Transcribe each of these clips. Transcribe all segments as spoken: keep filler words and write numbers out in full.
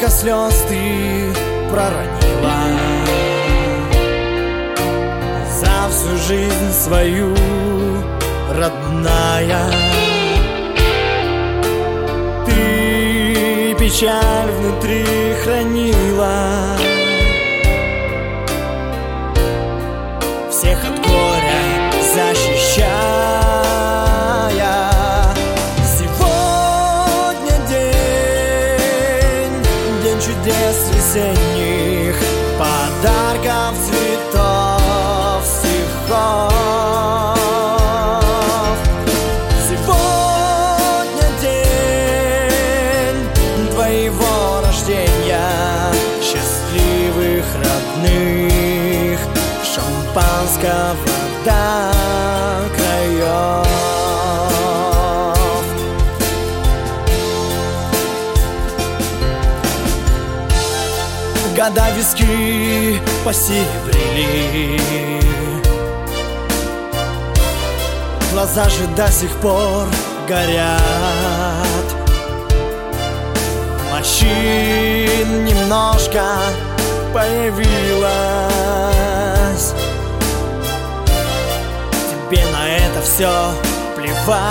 слез ты проронила за всю жизнь свою, родная. Ты печаль внутри хранила, всех от горя защищая. Сегодня день, день чудес весенних, подарков, цветов, стихов. Сегодня день твоего рождения, счастливых родных, шампанского до краев. Года виски посеребрили, глаза же до сих пор горят. Морщин немножко появилась, тебе на это все плевать.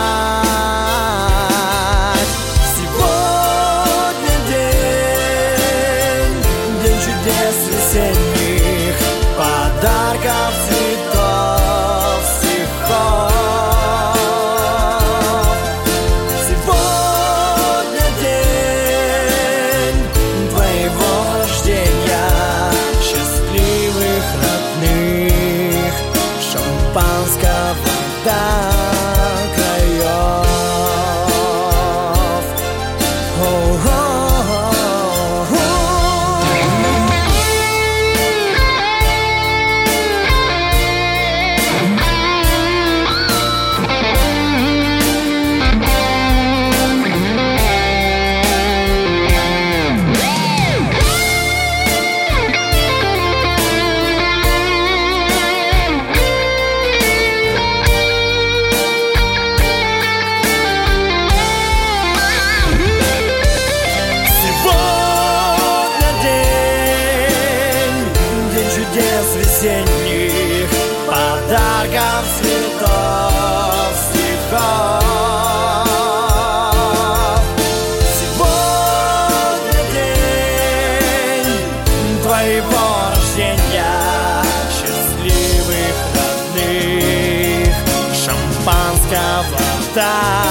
Сегодня день, день чудес весенних, подарков, цветов, стихов. Сегодня день твоего рождения, счастливых родных, шампанского до краев. Весенних подарков, цветов, стихов. Сегодня день твоего рождения, счастливых родных, шампанского до